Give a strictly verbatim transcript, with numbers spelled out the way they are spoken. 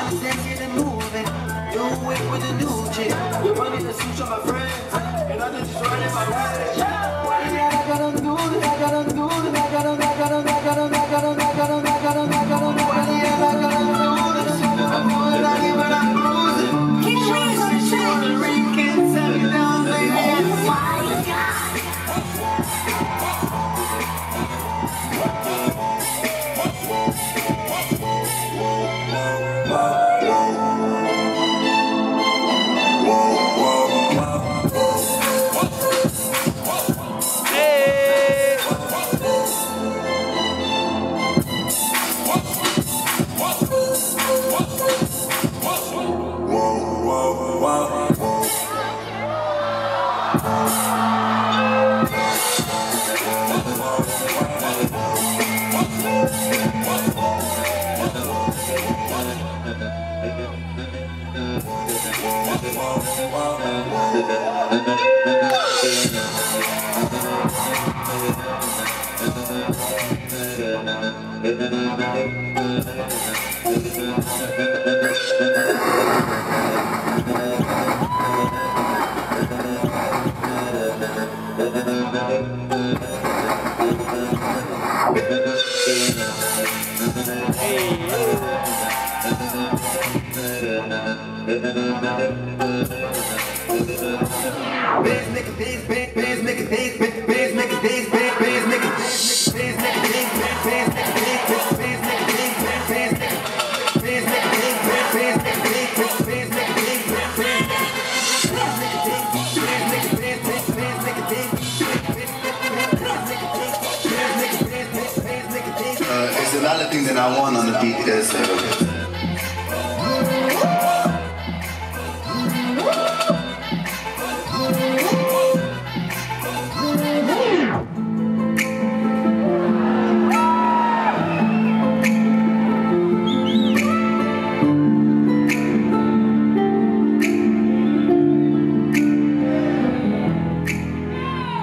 Let's get it moving. New whip with a new chick. You running the switch on my friends, and I just running my way. Yeah, I gotta do it, I gotta do it, I gotta, I gotta, I gotta, I gotta, I gotta, I gotta, I gotta, I gotta, yeah, I gotta do it, I gotta do it, I give it, I lose it. Keep it, shoulder, ring, can't tell me down, baby. My God. Another thing that I want on the beat is uh,